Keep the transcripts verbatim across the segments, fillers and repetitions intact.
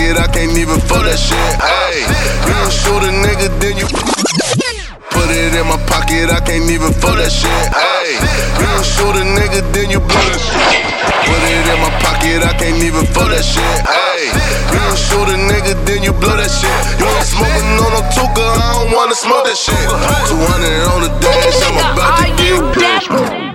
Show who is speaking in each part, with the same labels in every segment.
Speaker 1: pocket, I can't even fold that shit. Hey, you shoot a nigga, then you put it in my pocket, I can't even fold that shit. Hey, you shoot a nigga, then you blow that shit. Put it in my pocket, I can't even fold that shit. Hey, you shoot a nigga, then you blow that shit. You ain't smoking on no Tuka, I don't wanna smoke that shit. two hundred on the dash, I'm about to get cash.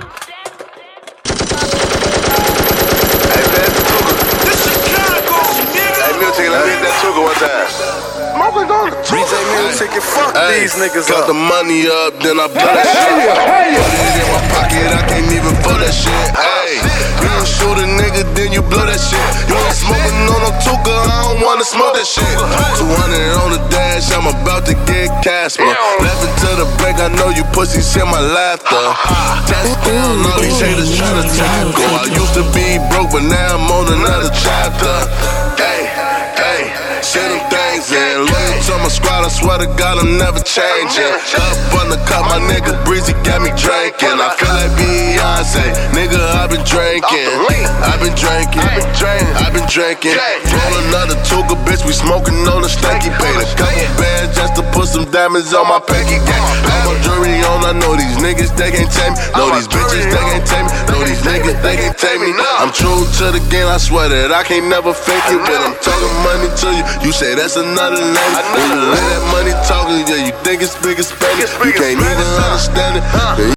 Speaker 1: Hey man, Tuka.
Speaker 2: This Chicago, nigga.
Speaker 1: Hey, Music, let me hit that Tuka one time. Motherfucker on the Tuka.
Speaker 3: Music and fuck
Speaker 1: Hey,
Speaker 3: these niggas
Speaker 1: got
Speaker 3: up.
Speaker 1: the money up, then I blow that shit. Put it in my pocket, I can't even fold that shit. Hey, you shoot a nigga, then you blow that shit. You ain't smoking on no Tuka, I don't wanna smoke that shit. two hundred on the dash, I'm about to get Casper. Laughing to the break, I know you pussies hear my laughter. Touchdown, all these haters tryna tackle. I used to be broke, but now I'm on another chapter. Hey, hey, say them things in. Loyal to my squad, I swear to God I'm never changing. Up on the cup, my nigga Breezy got me drinking. I feel like Beyonce, nigga, I've been drinking. I've been drinking, I've been drinking. Roll another Tuka, bitch, we smoking on the stanky. Paid a couple bands just to put some diamonds on my pinky. All my jewelry on, I know these niggas, they can't tame me. Know these bitches, they can't tame me. Know these niggas, they can't tame me. I'm true to the game, I swear that I can't never fake it. When I'm talking money to you, you say that's another name. When you let that money talking, yeah, you think it's big as Spanish. You can't even understand it.